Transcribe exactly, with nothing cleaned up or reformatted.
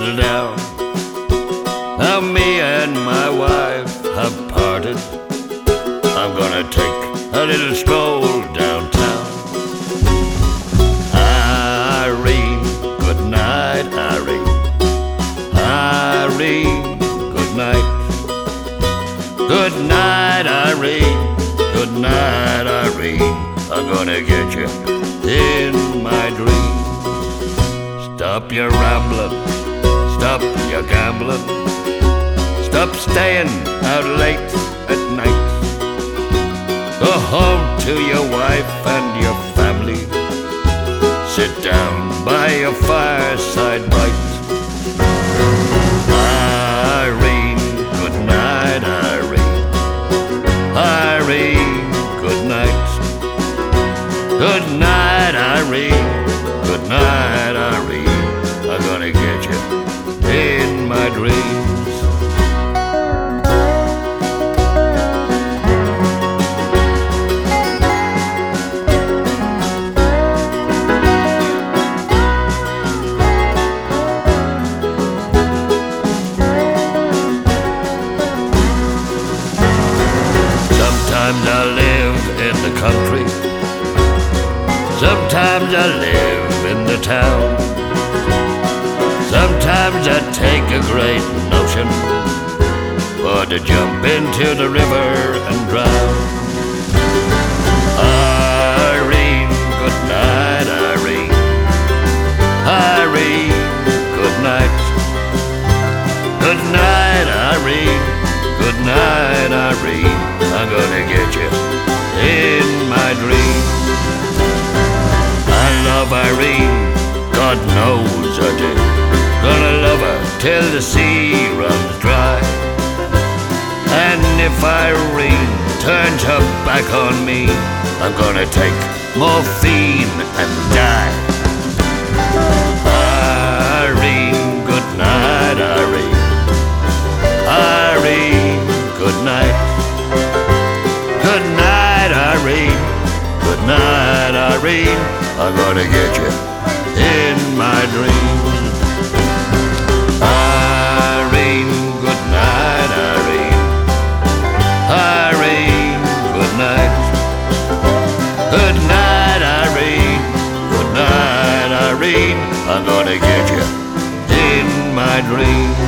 settle down. Now me and my wife have parted. I'm gonna take a little stroll downtown. Irene, good night, Irene. Irene, good night. Good night, Irene. Good night, Irene. I'm gonna get you in my dreams. Stop your rambling, stop your gambling, stop staying out late at night. Go home to your wife and your family. Sit down by your fireside bright. Irene, good night, Irene. Irene, good night. Good night, Irene. Good night, Irene. I'm gonna get you in my dreams. Sometimes I live in the country, sometimes I live in the town. Sometimes I take a great notion for to jump into the river and drown. Irene, good night, Irene. Irene, good night. Good night, Irene. Good night, Irene. I'm gonna get you in my dreams. I love Irene, God knows I do. Gonna love her till the sea runs dry. And if Irene turns her back on me, I'm gonna take morphine and die. Irene, good night, Irene. Irene, good night. Good night, Irene. Good night, Irene. I'm gonna get you in my dreams. Irene, good night, Irene. Irene, good night. Good night, Irene. Good night, Irene. I'm gonna get you in my dreams.